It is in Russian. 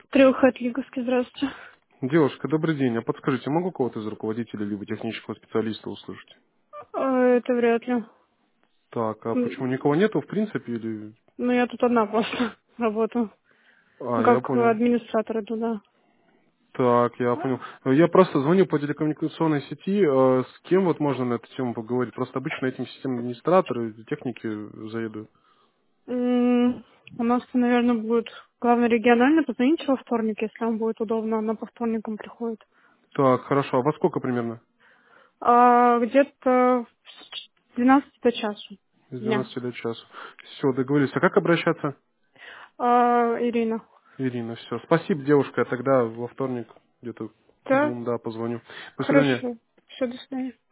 Треххат Лиговский, здравствуйте. Девушка, добрый день. А подскажите, могу кого-то из руководителей либо технического специалиста услышать? Это вряд ли. Так, а почему никого нету в принципе или... Ну, я тут одна просто работаю. А, Ну, я как понял. администратор туда. Так, я понял. Я просто звоню по телекоммуникационной сети. С кем вот можно на эту тему поговорить? Просто обычно этим системным администраторы, техники заведуют. У нас, наверное, будет главный региональный. Позвоните во вторник, если вам будет удобно. Она по вторникам приходит. Так, хорошо. А во сколько примерно? Где-то с 12 до часу С дня. 12 до часу. Все, договорились. А как обращаться? Ирина. Ирина, все. Спасибо, девушка. Я тогда во вторник где-то к Да? двум, да, позвоню. До свидания. Хорошо. Все, до свидания.